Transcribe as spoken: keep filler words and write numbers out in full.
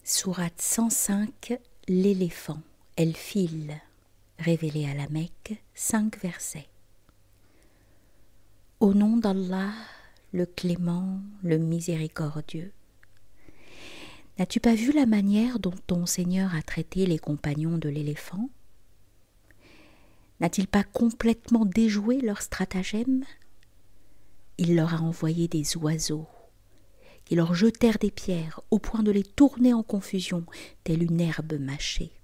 Sourate cent cinq, l'éléphant, El-Fil, révélé à la Mecque, cinq versets. Au nom d'Allah, le clément, le miséricordieux. N'as-tu pas vu la manière dont ton Seigneur a traité les compagnons de l'éléphant? N'a-t-il pas complètement déjoué leur stratagème? Il leur a envoyé des oiseaux qui leur jetèrent des pierres au point de les tourner en confusion, telle une herbe mâchée.